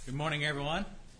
Good morning, everyone.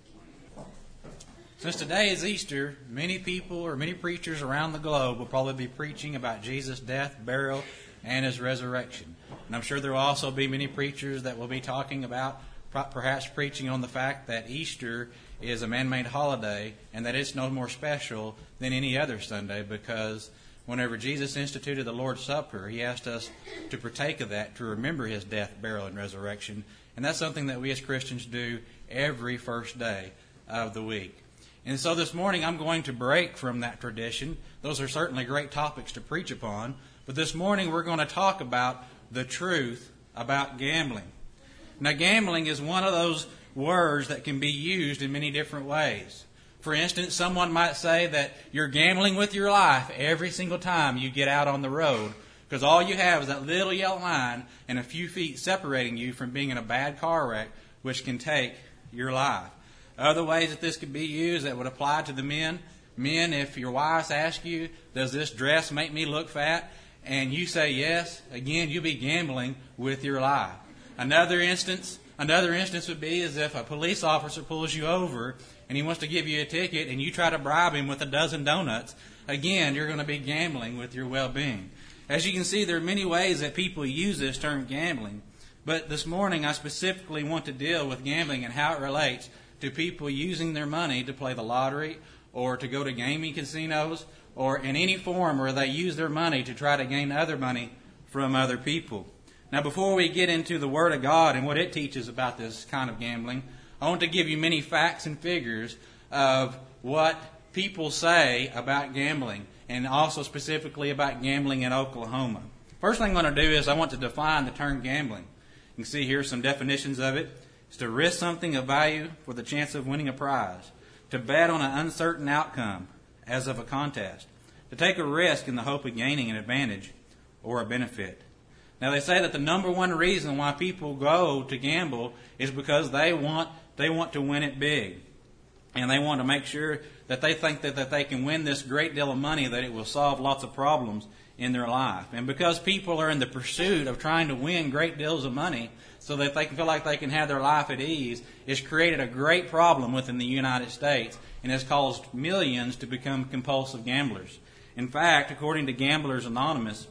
Since today is Easter, many people or many preachers around the globe will probably be preaching about Jesus' death, burial, and His resurrection. And I'm sure there will also be many preachers that will be talking about, perhaps preaching on the fact that Easter is a man-made holiday and that it's no more special than any other Sunday, because whenever Jesus instituted the Lord's Supper, He asked us to partake of that, to remember His death, burial, and resurrection. And that's something that we as Christians do every first day of the week. And so this morning I'm going to break from that tradition. Those are certainly great topics to preach upon. But this morning we're going to talk about the truth about gambling. Now, gambling is one of those words that can be used in many different ways. For instance, someone might say that you're gambling with your life every single time you get out on the road, because all you have is that little yellow line and a few feet separating you from being in a bad car wreck, which can take your life. Other ways that this could be used that would apply to the men. Men, if your wives ask you, does this dress make me look fat? And you say yes, again, you'll be gambling with your life. Another instance would be as if a police officer pulls you over and he wants to give you a ticket and you try to bribe him with a dozen donuts. Again, you're going to be gambling with your well-being. As you can see, there are many ways that people use this term gambling. But this morning I specifically want to deal with gambling and how it relates to people using their money to play the lottery or to go to gaming casinos or in any form where they use their money to try to gain other money from other people. Now, before we get into the Word of God and what it teaches about this kind of gambling, I want to give you many facts and figures of what people say about gambling, and also specifically about gambling in Oklahoma. First thing I'm going to do is I want to define the term gambling. You can see here some definitions of it. It's to risk something of value for the chance of winning a prize, to bet on an uncertain outcome, as of a contest, to take a risk in the hope of gaining an advantage or a benefit. Now, they say that the number one reason why people go to gamble is because they want to win it big. And they want to make sure that they think that they can win this great deal of money, that it will solve lots of problems in their life. And because people are in the pursuit of trying to win great deals of money so that they can feel like they can have their life at ease, it's created a great problem within the United States and has caused millions to become compulsive gamblers. In fact, according to Gamblers Anonymous,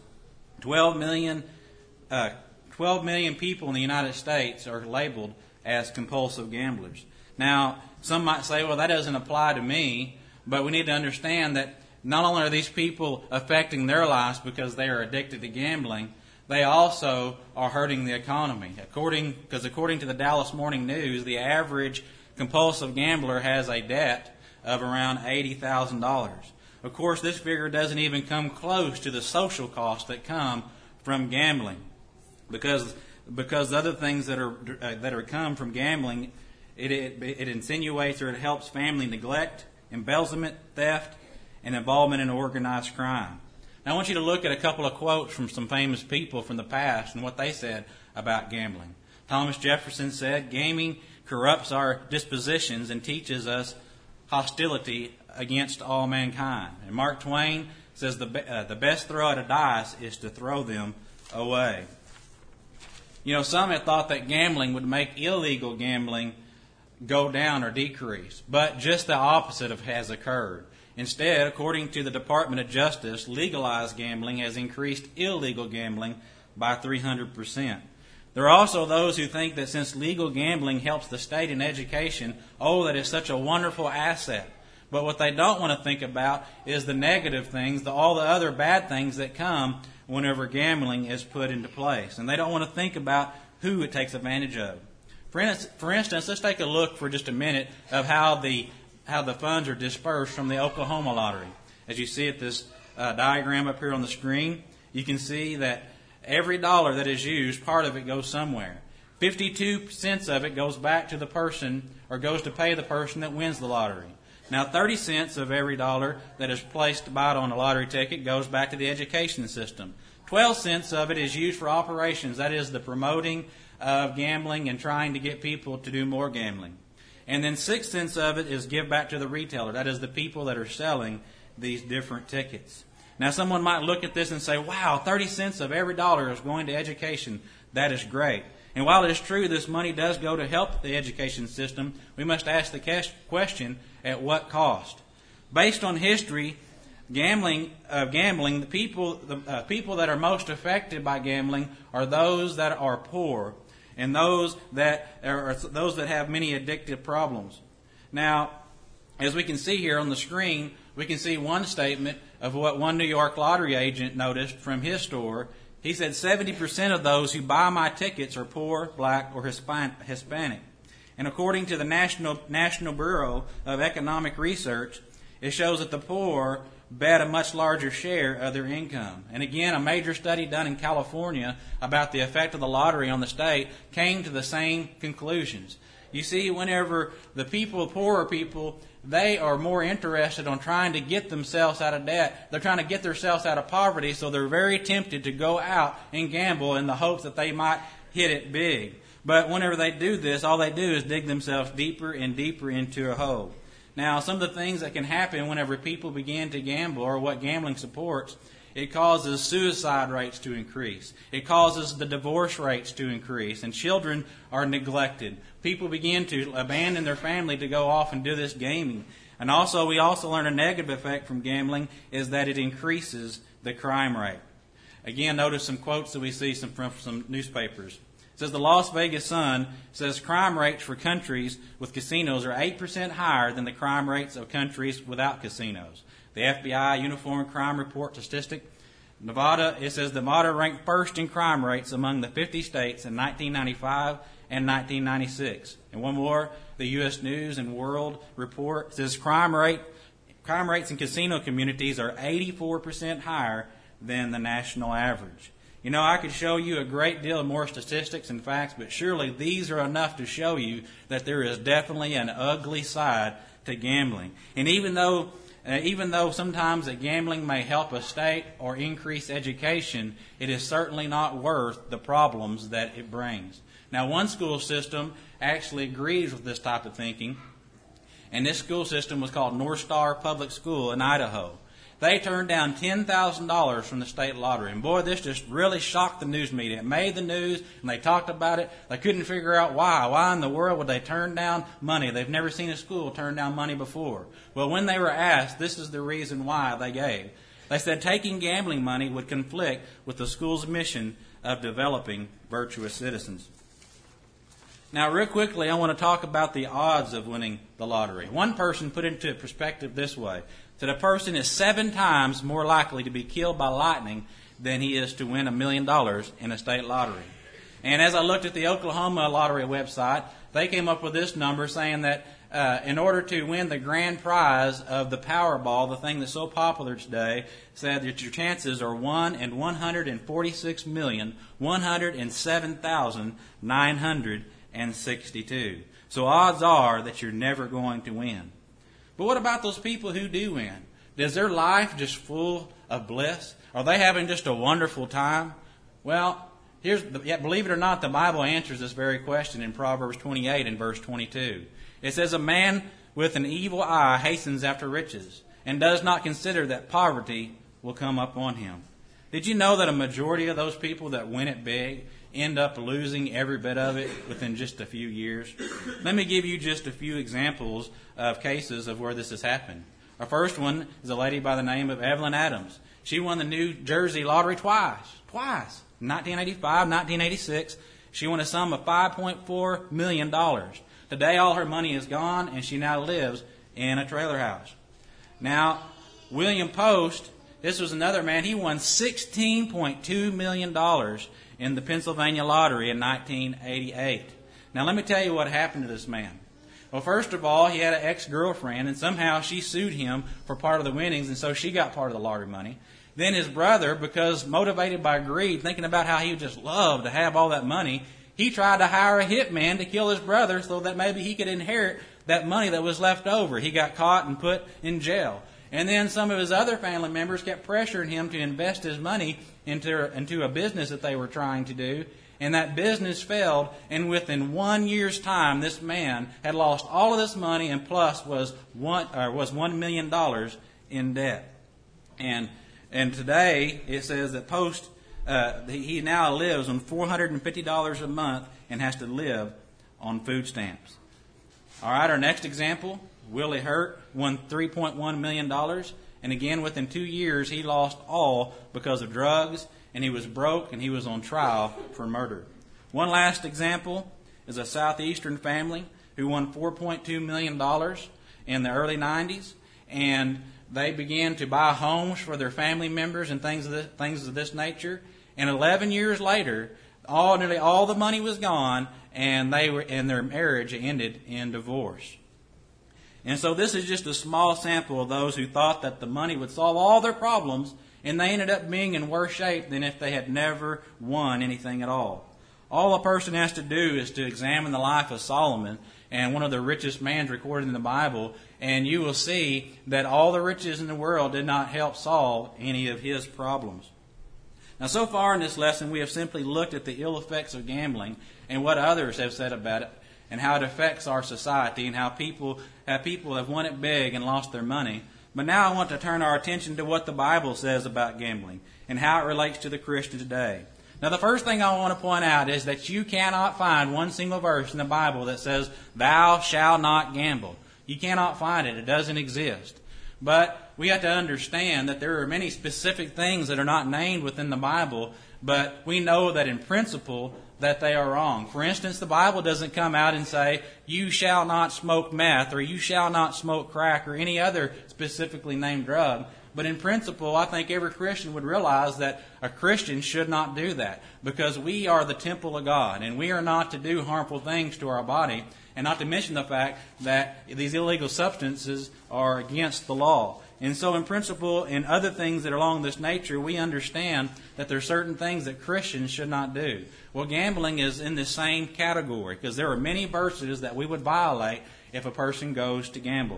12 million people in the United States are labeled as compulsive gamblers. Now, some might say, well, that doesn't apply to me, but we need to understand that not only are these people affecting their lives because they are addicted to gambling, they also are hurting the economy. According to the Dallas Morning News, the average compulsive gambler has a debt of around $80,000. Of course, this figure doesn't even come close to the social costs that come from gambling, because other things that are come from gambling, it insinuates or it helps family neglect, embezzlement, theft, and involvement in organized crime. Now, I want you to look at a couple of quotes from some famous people from the past and what they said about gambling. Thomas Jefferson said, "Gaming corrupts our dispositions and teaches us hostility against all mankind." And Mark Twain says, the best throw at a dice is to throw them away. You know, some have thought that gambling would make illegal gambling go down or decrease, but just the opposite has occurred. Instead, according to the Department of Justice, legalized gambling has increased illegal gambling by 300%. There are also those who think that since legal gambling helps the state in education, that is such a wonderful asset. But what they don't want to think about is the negative things, all the other bad things that come whenever gambling is put into place. And they don't want to think about who it takes advantage of. For instance, let's take a look for just a minute of how the funds are dispersed from the Oklahoma lottery. As you see at this diagram up here on the screen, you can see that every dollar that is used, part of it goes somewhere. 52 cents of it goes back to the person, or goes to pay the person that wins the lottery. Now, 30 cents of every dollar that is placed to buy on a lottery ticket goes back to the education system. 12 cents of it is used for operations, that is the promoting of gambling and trying to get people to do more gambling. And then 6 cents of it is give back to the retailer, that is the people that are selling these different tickets. Now, someone might look at this and say, wow, 30 cents of every dollar is going to education. That is great. And while it is true this money does go to help the education system, we must ask the question, at what cost? Based on history, the people that are most affected by gambling are those that are poor and those that have many addictive problems. Now, as we can see here on the screen, we can see one statement of what one New York lottery agent noticed from his store. He said 70% of those who buy my tickets are poor, black, or Hispanic. And according to the National Bureau of Economic Research, it shows that the poor bet a much larger share of their income. And again, a major study done in California about the effect of the lottery on the state came to the same conclusions. You see, whenever the poorer people, they are more interested on trying to get themselves out of debt. They're trying to get themselves out of poverty, so they're very tempted to go out and gamble in the hopes that they might hit it big. But whenever they do this, all they do is dig themselves deeper and deeper into a hole. Now, some of the things that can happen whenever people begin to gamble, or what gambling supports, it causes suicide rates to increase. It causes the divorce rates to increase, and children are neglected. People begin to abandon their family to go off and do this gaming. And also, we also learn a negative effect from gambling is that it increases the crime rate. Again, notice some quotes that we see from some newspapers. It says the Las Vegas Sun says crime rates for countries with casinos are 8% higher than the crime rates of countries without casinos. The FBI Uniform Crime Report statistic, Nevada, it says Nevada ranked first in crime rates among the 50 states in 1995 and 1996. And one more, the U.S. News and World Report says crime rates in casino communities are 84% higher than the national average. You know, I could show you a great deal more statistics and facts, but surely these are enough to show you that there is definitely an ugly side to gambling. And even though sometimes that gambling may help a state or increase education, it is certainly not worth the problems that it brings. Now, one school system actually agrees with this type of thinking, and this school system was called North Star Public School in Idaho. They turned down $10,000 from the state lottery. And boy, this just really shocked the news media. It made the news, and they talked about it. They couldn't figure out why. Why in the world would they turn down money? They've never seen a school turn down money before. Well, when they were asked, this is the reason why they gave. They said taking gambling money would conflict with the school's mission of developing virtuous citizens. Now, real quickly, I want to talk about the odds of winning the lottery. One person put it into perspective this way. That a person is 7 times more likely to be killed by lightning than he is to win $1 million in a state lottery. And as I looked at the Oklahoma lottery website, they came up with this number saying that in order to win the grand prize of the Powerball, the thing that's so popular today, said that your chances are 1 in 146,107,962. So odds are that you're never going to win. But what about those people who do win? Is their life just full of bliss? Are they having just a wonderful time? Well, believe it or not, the Bible answers this very question in Proverbs 28 and verse 22. It says, a man with an evil eye hastens after riches and does not consider that poverty will come upon him. Did you know that a majority of those people that win it big end up losing every bit of it within just a few years? Let me give you just a few examples of cases of where this has happened. Our first one is a lady by the name of Evelyn Adams. She won the New Jersey lottery twice. 1985, 1986. She won a sum of $5.4 million. Today all her money is gone, and she now lives in a trailer house. Now, William Post, this was another man. He won $16.2 million in the Pennsylvania lottery in 1988. Now, let me tell you what happened to this man. Well, first of all, he had an ex-girlfriend, and somehow she sued him for part of the winnings, and so she got part of the lottery money. Then his brother, because motivated by greed, thinking about how he would just love to have all that money, he tried to hire a hitman to kill his brother so that maybe he could inherit that money that was left over. He got caught and put in jail. And then some of his other family members kept pressuring him to invest his money into a business that they were trying to do. And that business failed, and within 1 year's time, this man had lost all of this money and plus was $1 million in debt. And today it says that Post he now lives on $450 a month and has to live on food stamps. All right, our next example, Willie Hurt won $3.1 million. And again, within 2 years, he lost all because of drugs, and he was broke, and he was on trial for murder. One last example is a southeastern family who won $4.2 million in the early 90s, and they began to buy homes for their family members and things of this nature. And 11 years later, nearly all the money was gone, and their marriage ended in divorce. And so this is just a small sample of those who thought that the money would solve all their problems, and they ended up being in worse shape than if they had never won anything at all. All a person has to do is to examine the life of Solomon, and one of the richest men recorded in the Bible, and you will see that all the riches in the world did not help solve any of his problems. Now, so far in this lesson, we have simply looked at the ill effects of gambling and what others have said about it, and how it affects our society, and how people have won it big and lost their money. But now I want to turn our attention to what the Bible says about gambling and how it relates to the Christian today. Now, the first thing I want to point out is that you cannot find one single verse in the Bible that says, "Thou shalt not gamble." You cannot find it. It doesn't exist. But we have to understand that there are many specific things that are not named within the Bible, but we know that in principle that they are wrong. For instance, the Bible doesn't come out and say, "You shall not smoke meth," or "You shall not smoke crack," or any other specifically named drug. But in principle, I think every Christian would realize that a Christian should not do that, because we are the temple of God, and we are not to do harmful things to our body, and not to mention the fact that these illegal substances are against the law. And so in principle, and other things that are along this nature, we understand that there are certain things that Christians should not do. Well, gambling is in the same category, because there are many verses that we would violate if a person goes to gamble.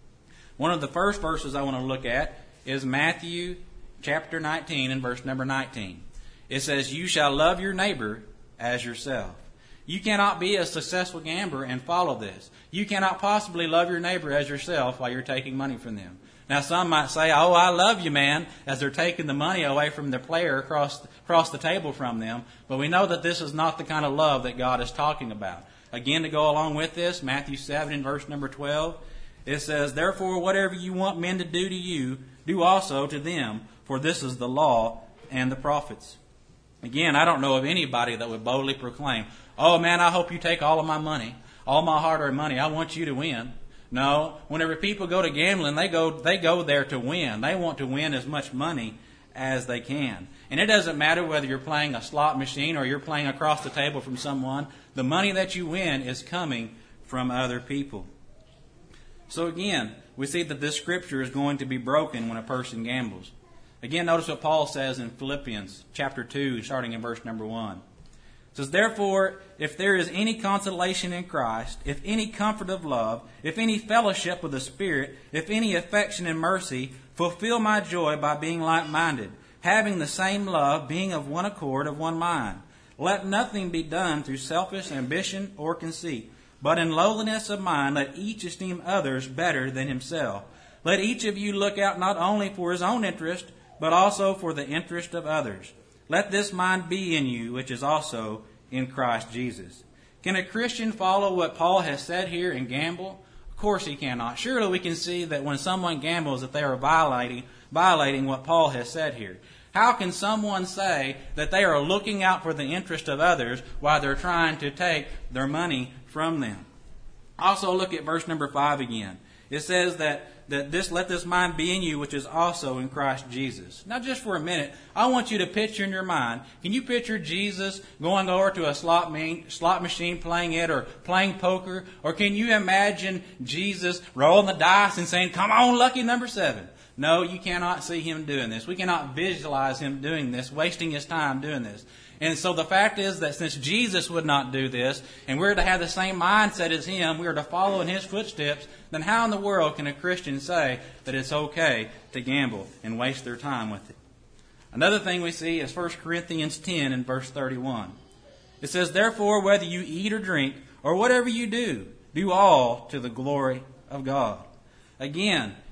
One of the first verses I want to look at is Matthew chapter 19 and verse number 19. It says, "You shall love your neighbor as yourself." You cannot be a successful gambler and follow this. You cannot possibly love your neighbor as yourself while you're taking money from them. Now, some might say, "Oh, I love you, man," as they're taking the money away from their player across the table from them. But we know that this is not the kind of love that God is talking about. Again, to go along with this, Matthew 7 and verse number 12, it says, "Therefore, whatever you want men to do to you, do also to them, for this is the law and the prophets." Again, I don't know of anybody that would boldly proclaim, "Oh man, I hope you take all of my money, all my hard-earned money. I want you to win." No, whenever people go to gambling, they go there to win. They want to win as much money as they can. And it doesn't matter whether you're playing a slot machine or you're playing across the table from someone. The money that you win is coming from other people. So again, we see that this scripture is going to be broken when a person gambles. Again, notice what Paul says in Philippians chapter 2, starting in verse number 1. It says, "Therefore, if there is any consolation in Christ, if any comfort of love, if any fellowship with the Spirit, if any affection and mercy, fulfill my joy by being like-minded, having the same love, being of one accord, of one mind. Let nothing be done through selfish ambition or conceit, but in lowliness of mind let each esteem others better than himself. Let each of you look out not only for his own interest, but also for the interest of others. Let this mind be in you, which is also in Christ Jesus." Can a Christian follow what Paul has said here and gamble? Of course he cannot. Surely we can see that when someone gambles that they are violating what Paul has said here. How can someone say that they are looking out for the interest of others while they're trying to take their money from them? Also look at verse number 5 again. It says that let this mind be in you, which is also in Christ Jesus. Now, just for a minute, I want you to picture in your mind, can you picture Jesus going over to a slot machine playing it, or playing poker? Or can you imagine Jesus rolling the dice and saying, "Come on, lucky number 7"? No, you cannot see him doing this. We cannot visualize him doing this, wasting his time doing this. And so the fact is that since Jesus would not do this, and we're to have the same mindset as him, we are to follow in his footsteps, then how in the world can a Christian say that it's okay to gamble and waste their time with it? Another thing we see is 1 Corinthians 10 and verse 31. It says, "Therefore, whether you eat or drink, or whatever you do, do all to the glory of God." Again,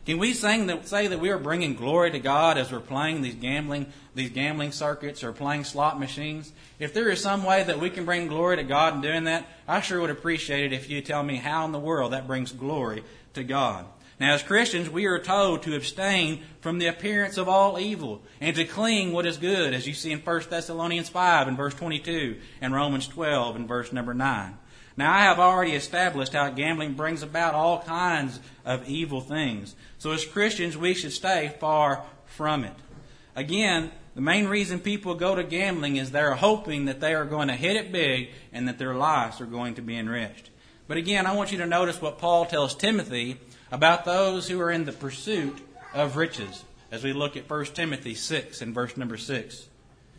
Can we say that we are bringing glory to God as we're playing these gambling circuits or playing slot machines? If there is some way that we can bring glory to God in doing that, I sure would appreciate it if you tell me how in the world that brings glory to God. Now, as Christians, we are told to abstain from the appearance of all evil and to cling what is good, as you see in 1 Thessalonians 5 and verse 22 and Romans 12 and verse number 9. Now, I have already established how gambling brings about all kinds of evil things. So as Christians, we should stay far from it. Again, the main reason people go to gambling is they're hoping that they are going to hit it big and that their lives are going to be enriched. But again, I want you to notice what Paul tells Timothy about those who are in the pursuit of riches, as we look at 1 Timothy 6 and verse number 6.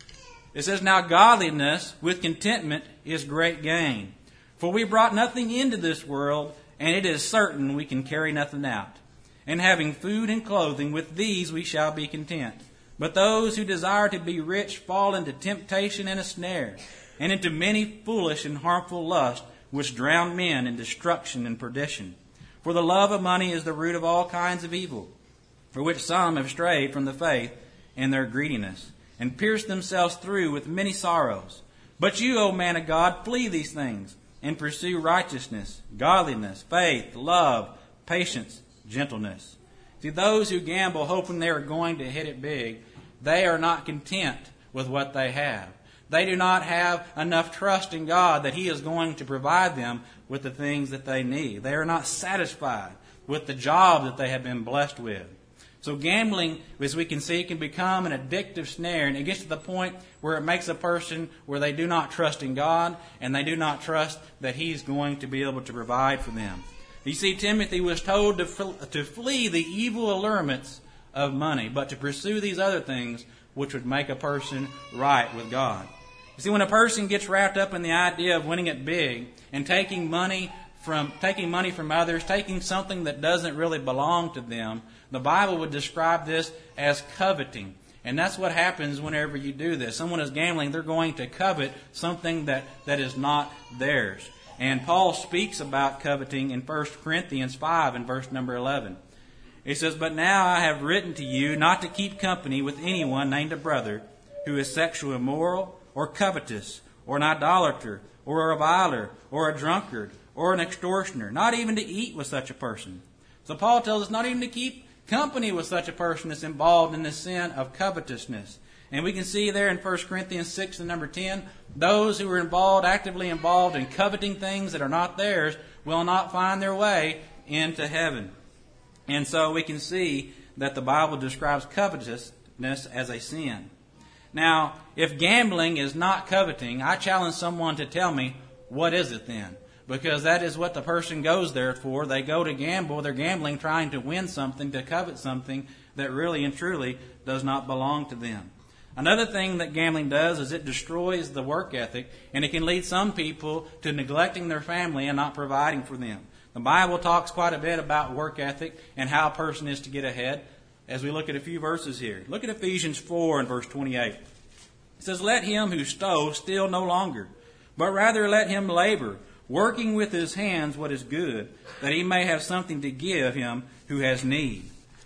It says, "Now godliness with contentment is great gain. For we brought nothing into this world, and it is certain we can carry nothing out. And having food and clothing, with these we shall be content. But those who desire to be rich fall into temptation and a snare, and into many foolish and harmful lusts, which drown men in destruction and perdition. For the love of money is the root of all kinds of evil, for which some have strayed from the faith in their greediness, and pierced themselves through with many sorrows. But you, O man of God, flee these things, and pursue righteousness, godliness, faith, love, patience, gentleness." See, those who gamble hoping they are going to hit it big, they are not content with what they have. They do not have enough trust in God that He is going to provide them with the things that they need. They are not satisfied with the job that they have been blessed with. So gambling, as we can see, can become an addictive snare, and it gets to the point where it makes a person where they do not trust in God, and they do not trust that He's going to be able to provide for them. You see, Timothy was told to flee the evil allurements of money, but to pursue these other things which would make a person right with God. You see, when a person gets wrapped up in the idea of winning it big and taking money from others, taking something that doesn't really belong to them, the Bible would describe this as coveting. And that's what happens whenever you do this. Someone is gambling, they're going to covet something that is not theirs. And Paul speaks about coveting in 1 Corinthians 5 and verse number 11. He says, "But now I have written to you not to keep company with anyone named a brother who is sexually immoral or covetous or an idolater or a reviler or a drunkard or an extortioner, not even to eat with such a person." So Paul tells us not even to keep company with such a person that's involved in the sin of covetousness. And we can see there in 1 Corinthians 6 and number 10, those who are actively involved in coveting things that are not theirs will not find their way into heaven. And so we can see that the Bible describes covetousness as a sin. Now, if gambling is not coveting, I challenge someone to tell me, what is it then? Because that is what the person goes there for. They go to gamble. They're gambling, trying to win something, to covet something that really and truly does not belong to them. Another thing that gambling does is it destroys the work ethic, and it can lead some people to neglecting their family and not providing for them. The Bible talks quite a bit about work ethic and how a person is to get ahead as we look at a few verses here. Look at Ephesians 4 and verse 28. It says, "Let him who stole steal no longer, but rather let him labor, working with his hands what is good, that he may have something to give him who has need."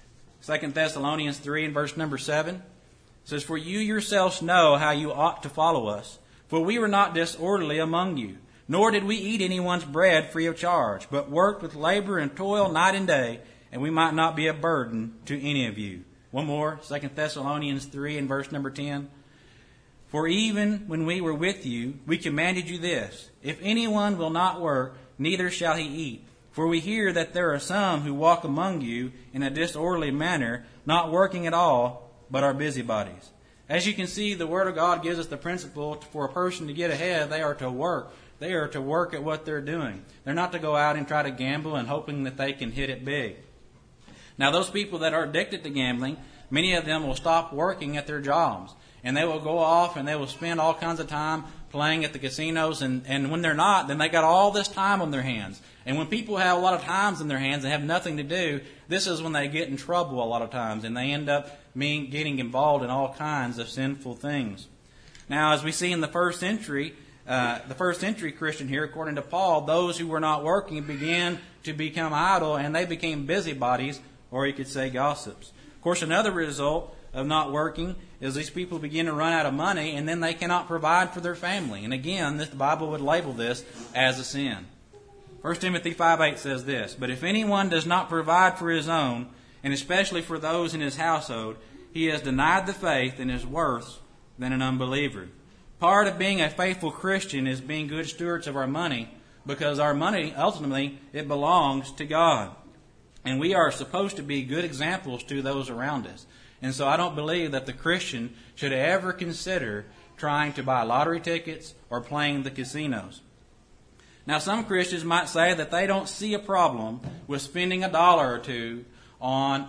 2 Thessalonians 3 and verse number 7 says, "For you yourselves know how you ought to follow us, for we were not disorderly among you, nor did we eat anyone's bread free of charge, but worked with labor and toil night and day, and we might not be a burden to any of you." One more, 2 Thessalonians 3 and verse number 10. "For even when we were with you, we commanded you this, if anyone will not work, neither shall he eat. For we hear that there are some who walk among you in a disorderly manner, not working at all, but are busybodies." As you can see, the Word of God gives us the principle for a person to get ahead, they are to work. They are to work at what they're doing. They're not to go out and try to gamble and hoping that they can hit it big. Now, those people that are addicted to gambling, many of them will stop working at their jobs. And they will go off and they will spend all kinds of time playing at the casinos. And when they're not, then they got all this time on their hands. And when people have a lot of times in their hands and have nothing to do, this is when they get in trouble a lot of times. And they end up getting involved in all kinds of sinful things. Now, as we see in the first century Christian here, according to Paul, those who were not working began to become idle and they became busybodies or you could say gossips. Of course, another result of not working is these people begin to run out of money, and then they cannot provide for their family. And again, the Bible would label this as a sin. 1 Timothy 5:8 says this, "But if anyone does not provide for his own, and especially for those in his household, he has denied the faith and is worse than an unbeliever." Part of being a faithful Christian is being good stewards of our money, because our money, ultimately, it belongs to God. And we are supposed to be good examples to those around us. And so I don't believe that the Christian should ever consider trying to buy lottery tickets or playing the casinos. Now, some Christians might say that they don't see a problem with spending $1 or $2 on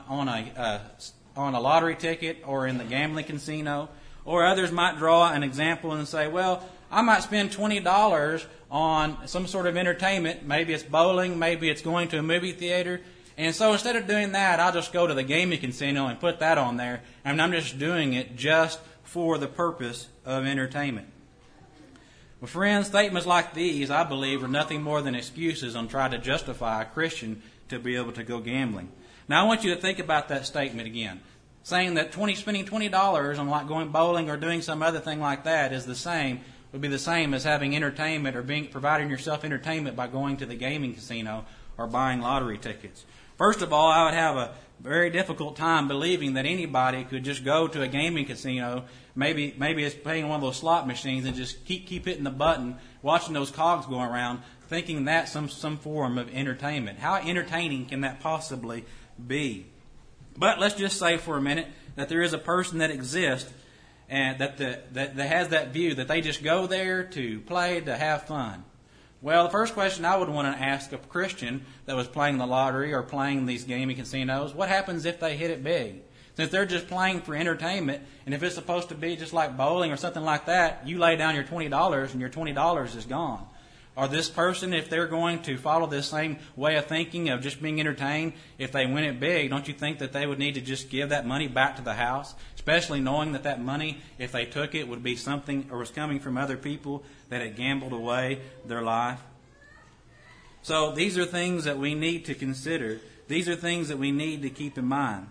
a lottery ticket or in the gambling casino. Or others might draw an example and say, well, I might spend $20 on some sort of entertainment. Maybe it's bowling, maybe it's going to a movie theater. And so instead of doing that, I'll just go to the gaming casino and put that on there. And I'm just doing it just for the purpose of entertainment. Well, friends, statements like these, I believe, are nothing more than excuses on trying to justify a Christian to be able to go gambling. Now, I want you to think about that statement again. Saying that spending $20 on like going bowling or doing some other thing like that would be the same as having entertainment or providing yourself entertainment by going to the gaming casino or buying lottery tickets. First of all, I would have a very difficult time believing that anybody could just go to a gaming casino, maybe it's playing one of those slot machines, and just keep hitting the button, watching those cogs go around, thinking that's some form of entertainment. How entertaining can that possibly be? But let's just say for a minute that there is a person that exists and that has that view that they just go there to play, to have fun. Well, the first question I would want to ask a Christian that was playing the lottery or playing these gaming casinos, what happens if they hit it big? Since they're just playing for entertainment, and if it's supposed to be just like bowling or something like that, you lay down your $20 and your $20 is gone. Or this person, if they're going to follow this same way of thinking of just being entertained, if they win it big, don't you think that they would need to just give that money back to the house? Especially knowing that money, if they took it, would be something or was coming from other people that had gambled away their life. So these are things that we need to consider. These are things that we need to keep in mind.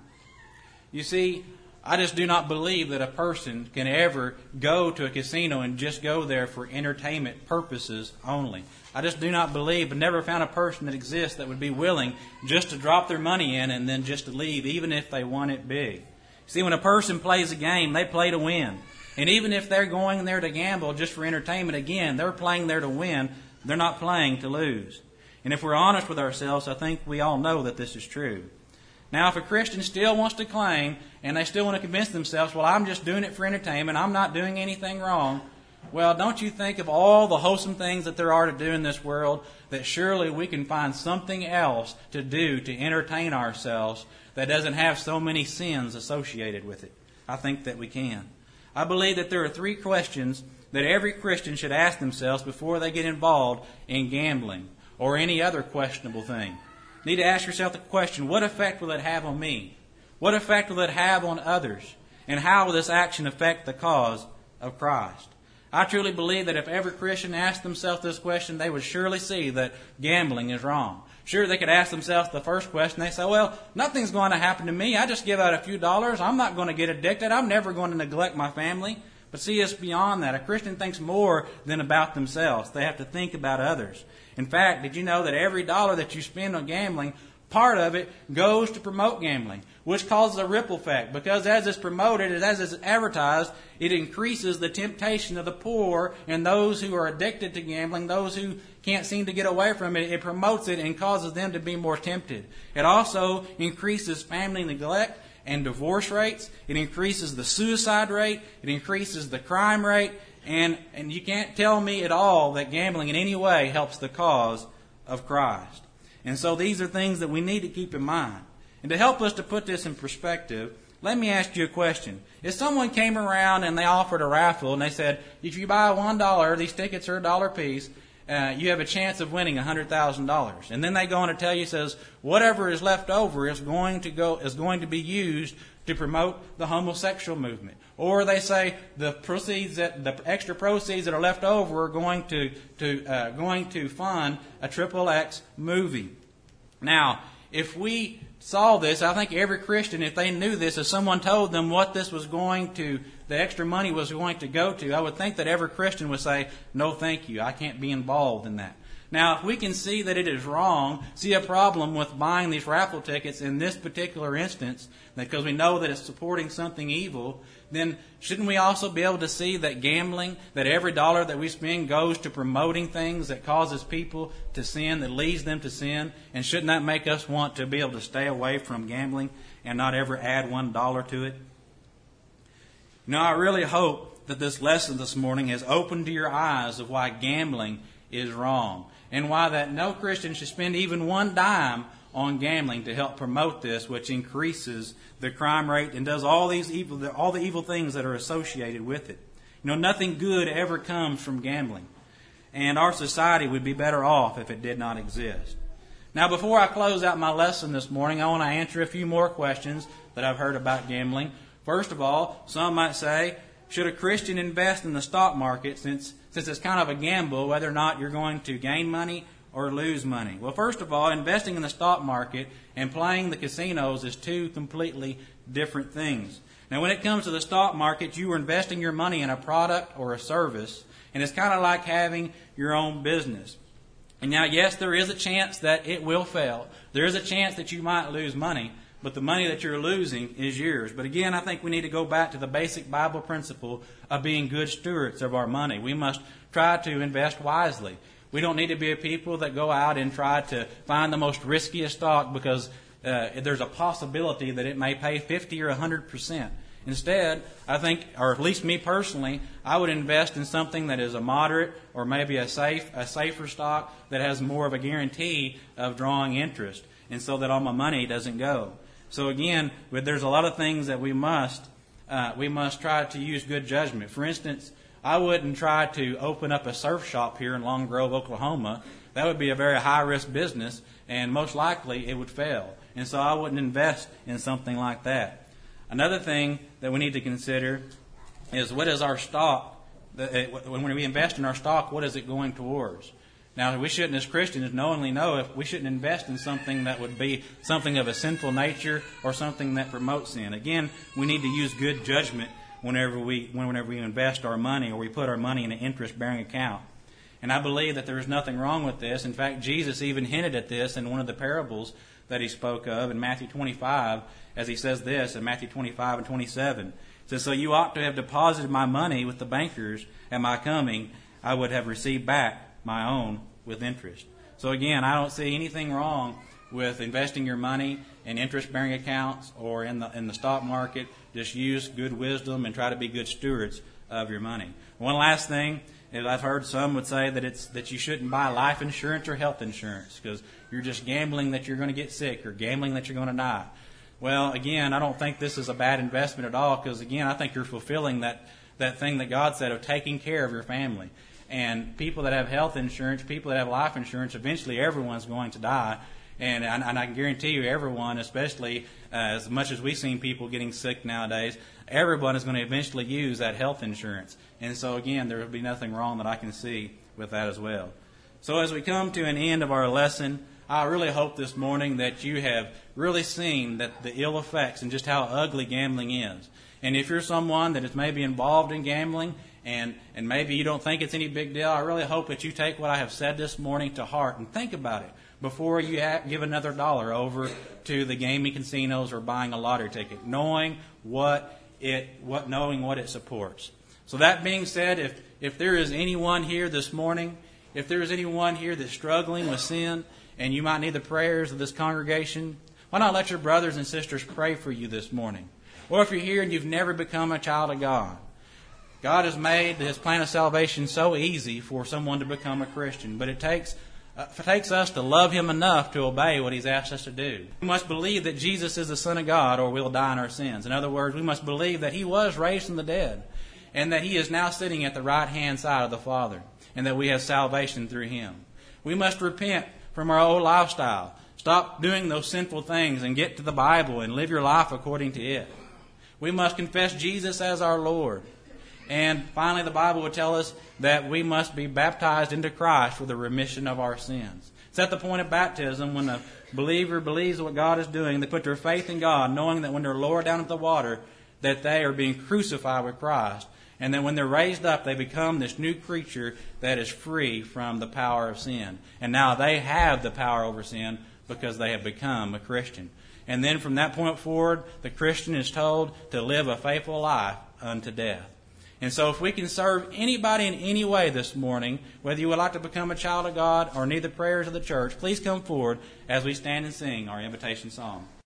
You see, I just do not believe that a person can ever go to a casino and just go there for entertainment purposes only. I just do not believe, but never found a person that exists that would be willing just to drop their money in and then just to leave, even if they won it big. See, when a person plays a game, they play to win. And even if they're going there to gamble just for entertainment, again, they're playing there to win. They're not playing to lose. And if we're honest with ourselves, I think we all know that this is true. Now, if a Christian still wants to claim, and they still want to convince themselves, well, I'm just doing it for entertainment, I'm not doing anything wrong, well, don't you think of all the wholesome things that there are to do in this world, that surely we can find something else to do to entertain ourselves that doesn't have so many sins associated with it? I think that we can. I believe that there are 3 questions that every Christian should ask themselves before they get involved in gambling or any other questionable thing. You need to ask yourself the question, what effect will it have on me? What effect will it have on others? And how will this action affect the cause of Christ? I truly believe that if every Christian asked themselves this question, they would surely see that gambling is wrong. Sure, they could ask themselves the first question. They say, well, nothing's going to happen to me. I just give out a few dollars. I'm not going to get addicted. I'm never going to neglect my family. But see, it's beyond that. A Christian thinks more than about themselves. They have to think about others. In fact, did you know that every dollar that you spend on gambling, part of it goes to promote gambling, which causes a ripple effect, because as it's promoted, as it's advertised, it increases the temptation of the poor and those who are addicted to gambling, those who can't seem to get away from it. It promotes it and causes them to be more tempted. It also increases family neglect and divorce rates. It increases the suicide rate. It increases the crime rate. And you can't tell me at all that gambling in any way helps the cause of Christ. And so these are things that we need to keep in mind. And to help us to put this in perspective, let me ask you a question. If someone came around and they offered a raffle and they said, if you buy $1, these tickets are $1 a piece, you have a chance of winning $100,000. And then they go on to tell you, says, whatever is left over is going to be used to promote the homosexual movement. Or they say the extra proceeds that are left over are going to fund a XXX movie. Now, if we saw this, I think every Christian, if they knew this, if someone told them what this was going to, the extra money was going to go to, I would think that every Christian would say, no thank you, I can't be involved in that. Now, if we can see that it is wrong, see a problem with buying these raffle tickets in this particular instance, because we know that it's supporting something evil, then shouldn't we also be able to see that gambling, that every dollar that we spend goes to promoting things that causes people to sin, that leads them to sin? And shouldn't that make us want to be able to stay away from gambling and not ever add $1 to it? Now, I really hope that this lesson this morning has opened your eyes of why gambling is wrong, and why that no Christian should spend even one dime on gambling to help promote this, which increases the crime rate and does all the evil things that are associated with it. Nothing good ever comes from gambling, and our society would be better off if it did not exist. Now, before I close out my lesson this morning, I want to answer a few more questions that I've heard about gambling. First of all, some might say, should a Christian invest in the stock market since it's kind of a gamble whether or not you're going to gain money or lose money? Well, first of all, investing in the stock market and playing the casinos is two completely different things. Now, when it comes to the stock market, you are investing your money in a product or a service, and it's kind of like having your own business. And now, yes, there is a chance that it will fail. There is a chance that you might lose money, but the money that you're losing is yours. But again, I think we need to go back to the basic Bible principle of being good stewards of our money. We must try to invest wisely. We don't need to be a people that go out and try to find the most riskiest stock because there's a possibility that it may pay 50 or 100%. Instead, I think, or at least me personally, I would invest in something that is a moderate or maybe a safer stock that has more of a guarantee of drawing interest, and so that all my money doesn't go. So again, there's a lot of things that we must try to use good judgment. For instance, I wouldn't try to open up a surf shop here in Long Grove, Oklahoma. That would be a very high-risk business, and most likely it would fail. And so I wouldn't invest in something like that. Another thing that we need to consider is, what is our stock? When we invest in our stock, what is it going towards? Now, we shouldn't, as Christians, knowingly know if we shouldn't invest in something that would be something of a sinful nature or something that promotes sin. Again, we need to use good judgment whenever we invest our money or we put our money in an interest-bearing account. And I believe that there is nothing wrong with this. In fact, Jesus even hinted at this in one of the parables that he spoke of in Matthew 25, as he says this in Matthew 25 and 27. He says, "So you ought to have deposited my money with the bankers. At my coming, I would have received back my own with interest." So again, I don't see anything wrong with investing your money in interest-bearing accounts or in the stock market. Just use good wisdom and try to be good stewards of your money. One last thing is, I've heard some would say that you shouldn't buy life insurance or health insurance because you're just gambling that you're going to get sick or gambling that you're going to die. Well, again, I don't think this is a bad investment at all because, again, I think you're fulfilling that thing that God said of taking care of your family. And people that have health insurance, people that have life insurance, eventually everyone's going to die. And I can guarantee you everyone, especially as much as we've seen people getting sick nowadays, everyone is going to eventually use that health insurance. And so, again, there will be nothing wrong that I can see with that as well. So as we come to an end of our lesson, I really hope this morning that you have really seen that the ill effects and just how ugly gambling is. And if you're someone that is maybe involved in gambling and maybe you don't think it's any big deal, I really hope that you take what I have said this morning to heart and think about it before you give another dollar over to the gaming casinos or buying a lottery ticket, knowing what it supports. So that being said, if there is anyone here this morning, if there is anyone here that's struggling with sin and you might need the prayers of this congregation, why not let your brothers and sisters pray for you this morning? Or if you're here and you've never become a child of God, God has made His plan of salvation so easy for someone to become a Christian, but it takes us to love Him enough to obey what He's asked us to do. We must believe that Jesus is the Son of God or we'll die in our sins. In other words, we must believe that He was raised from the dead and that He is now sitting at the right-hand side of the Father and that we have salvation through Him. We must repent from our old lifestyle. Stop doing those sinful things and get to the Bible and live your life according to it. We must confess Jesus as our Lord. And finally, the Bible would tell us that we must be baptized into Christ for the remission of our sins. It's at the point of baptism when a believer believes what God is doing. They put their faith in God, knowing that when they're lowered down into the water, that they are being crucified with Christ. And then when they're raised up, they become this new creature that is free from the power of sin. And now they have the power over sin because they have become a Christian. And then from that point forward, the Christian is told to live a faithful life unto death. And so if we can serve anybody in any way this morning, whether you would like to become a child of God or need the prayers of the church, please come forward as we stand and sing our invitation song.